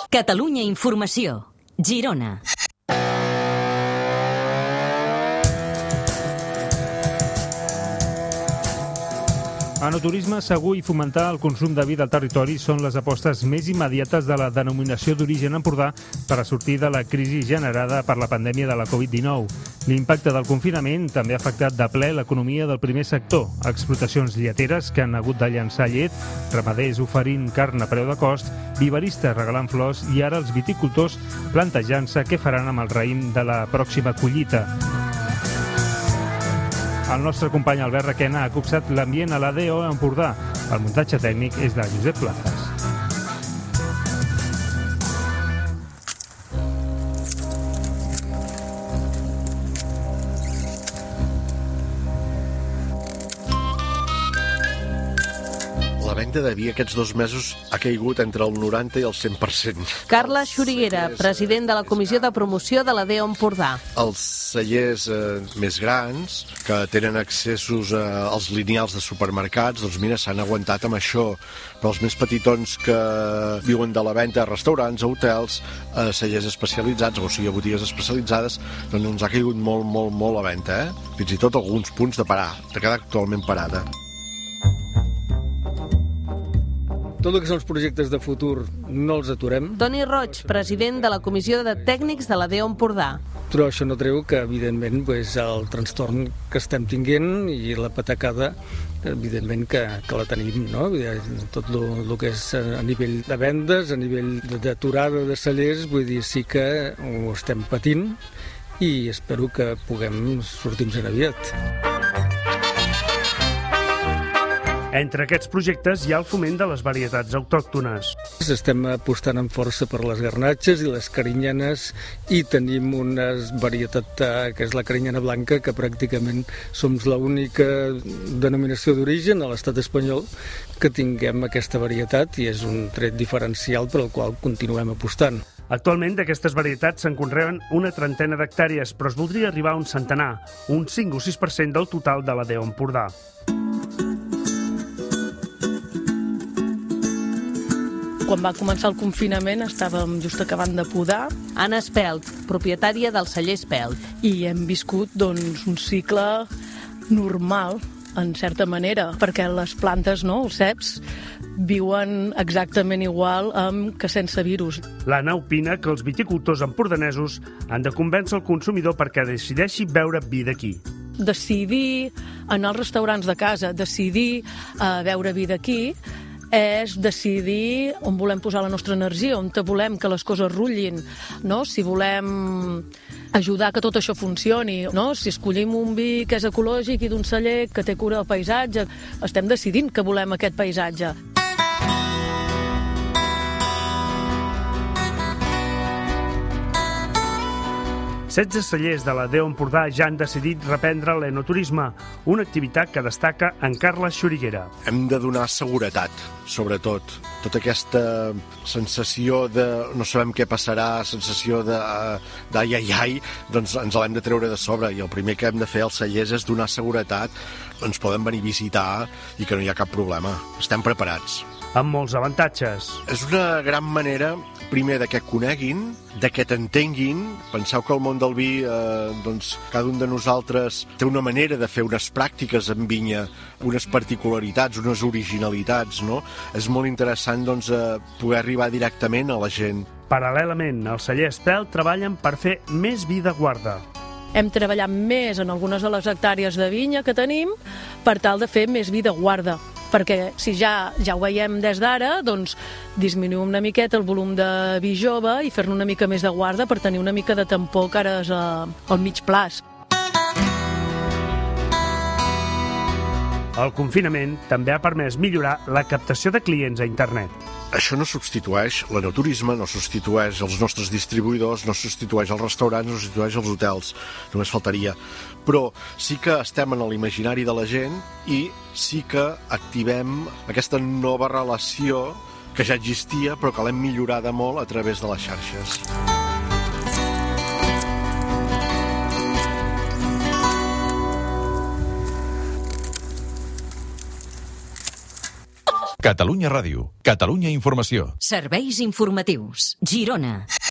Catalunya Informació. Girona. Enoturisme segur i fomentar el consum de vi del territori són les apostes més immediates de la denominació d'origen Empordà per a sortir de la crisi generada per la pandèmia de la Covid-19. L'impacte del confinament també ha afectat de ple l'economia del primer sector, explotacions lleteres que han hagut de llançar llet, ramaders oferint carn a preu de cost, viveristes regalant flors i ara els viticultors plantejant-se què faran amb el raïm de la pròxima collita. El nostre company Albert Requena ha copsat l'ambient a l'ADO Empordà. El muntatge tècnic és de Josep Plazas. La venda de vi aquests 2 mesos ha caigut entre el 90 i el 100%. Carles Xuriguera, president de la Comissió de Promoció de l'ADO Empordà. Els cellers més grans, que tenen accessos als lineals de supermercats, doncs mira, s'han aguantat amb això. Però els més petitons que viuen de la venda a restaurants, a hotels, a cellers especialitzats, o sigui, a botigues especialitzades, doncs ens ha caigut molt la venda, Fins i tot alguns punts de parar, de quedar actualment parada. Tot el que són els projectes de futur no els aturem. Toni Roig, president de la Comissió de Tècnics de l'ADO Empordà. Però això no treu que, evidentment, el trastorn que estem tinguent i la patacada, evidentment que la tenim, no? Tot el que és a nivell de vendes, a nivell d'aturada de cellers, vull dir, sí que ho estem patint i espero que puguem sortir-nos aviat. Entre aquests projectes hi ha el foment de les varietats autòctones. Estem apostant amb força per les garnatxes i les carinyanes i tenim una varietat que és la carinyana blanca, que pràcticament som l'única denominació d'origen a l'estat espanyol que tinguem aquesta varietat i és un tret diferencial per al qual continuem apostant. Actualment d'aquestes varietats se'n conreen una trentena d'hectàrees, però es voldria arribar a un centenar, un 5 o 6% del total de l'ADO Empordà. Quan va començar el confinament estàvem just acabant de podar. Anna Espelt, propietària del celler Espelt. I hem viscut un cicle normal, en certa manera, perquè les plantes, els ceps, viuen exactament igual que sense virus. L'Anna opina que els viticultors empordanesos han de convèncer el consumidor perquè decideixi beure vi d'aquí. Decidir anar als restaurants de casa, decidir beure vi d'aquí, és decidir on volem posar la nostra energia, on volem que les coses rutllin, si volem ajudar que tot això funcioni, si escollim un vi que és ecològic i d'un celler que té cura del paisatge, estem decidint que volem aquest paisatge. 16 cellers de l'ADO Empordà ja han decidit reprendre l'enoturisme, una activitat que destaca en Carles Xuriguera. Hem de donar seguretat, sobretot. Tota aquesta sensació de no sabem què passarà, sensació d'ai, doncs ens l'hem de treure de sobre, i el primer que hem de fer als cellers és donar seguretat, ens poden venir a visitar i que no hi ha cap problema. Estem preparats. Amb molts avantatges. És una gran manera, primer, de que coneguin, de que t'entenguin. Penseu que el món del vi, cada un de nosaltres té una manera de fer unes pràctiques en vinya, unes particularitats, unes originalitats, no? És molt interessant, poder arribar directament a la gent. Paral·lelament, els cellers Espelt treballen per fer més vi de guarda. Hem treballat més en algunes de les hectàrees de vinya que tenim per tal de fer més vi de guarda, perquè si ja ho veiem des d'ara, doncs disminuir una miqueta el volum de vi jove i fer-ne una mica més de guarda per tenir una mica de tampó cara al mig plaç. El confinament també ha permès millorar la captació de clients a internet. Això no substitueix l'enoturisme, no substitueix els nostres distribuïdors, no substitueix els restaurants, no substitueix els hotels, només faltaria. Però sí que estem en l'imaginari de la gent i sí que activem aquesta nova relació que ja existia però que l'hem millorada molt a través de les xarxes. Catalunya Ràdio. Catalunya Informació. Serveis informatius. Girona.